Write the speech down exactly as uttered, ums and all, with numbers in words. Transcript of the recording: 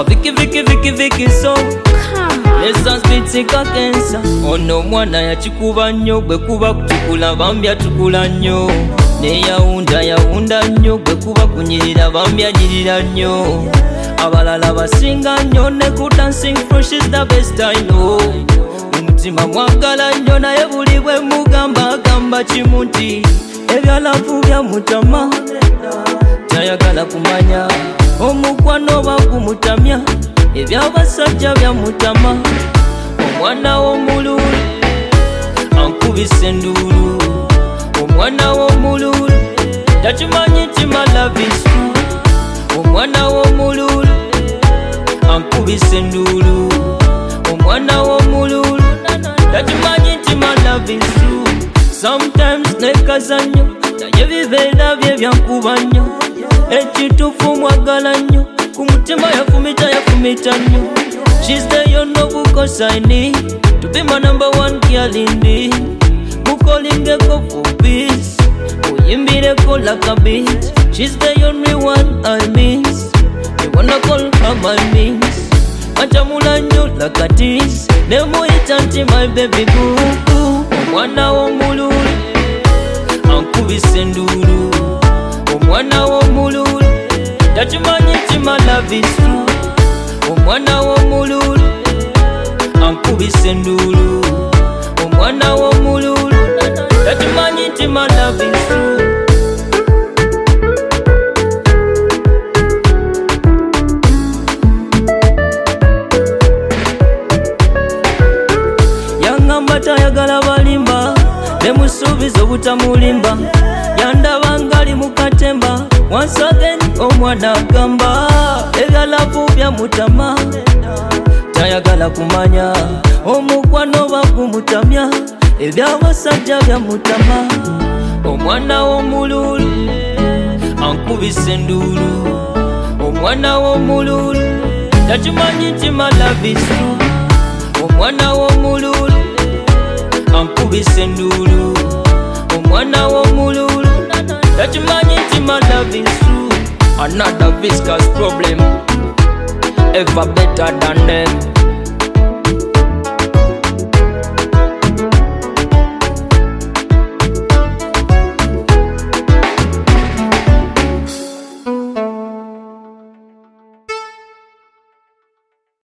A Vicky Vicky Vicky Vicky so Lesa spitsika kensa Ono mwana ya chikuba nyo Gwe kuba kutukula bambya tukula nyo Ne yaunda yaunda nyo Gwe kuba kunyirira bambya nyirira nyo Abalala basinga nyo Ne ku dancing floor she's the best I know Umutima mwagala nyo naye buli bwe mugamba gamba chimunti Ebyalavu bya mutama Tayagala kumanya Omukwano bagumutamya Ebyabasajja bya mutama Omwana w'omululu ankubise endulu Omwana w'omululu takimanyi nti my love is true Omwana w'omululu ankubise endulu Omwana w'omululu takimanyi nti my love is true Sometimes nekazanyo naye bibeera bye byankuba nnyo Ekituufu mwagala nnyo ku mutima yafumita yafumita nnyo She's the yono bukosa I need To be my number one girl indeed Mukolingeko for peace Muyimbireko like a beat She's the only one I miss You wanna call her my miss Machamula nnyo like a tease Nemuyita nti my baby boo Omwana w'omululu ankubise endulu Omwana w'omululu takimanyi nti my love is true Omwana w'omululu ankubise endulu Omwana w'omululu takimanyi nti my love is true Yangamba tayagala balimba nemusuubiza obutamulimba Yandaba ngali mu katemba Once again omwana agamba Ebyalavu bya mutama Tayagala kumanya Omukwano bagumutamya Ebyabasajja bya mutama Omwana w'omululu ankubise endulu Omwana w'omululu takimanyi nti my love is true Omwana w'omululu ankubise endulu Omwana w'omululu takimanyi nti my love is true Another viscous problem Ever better than them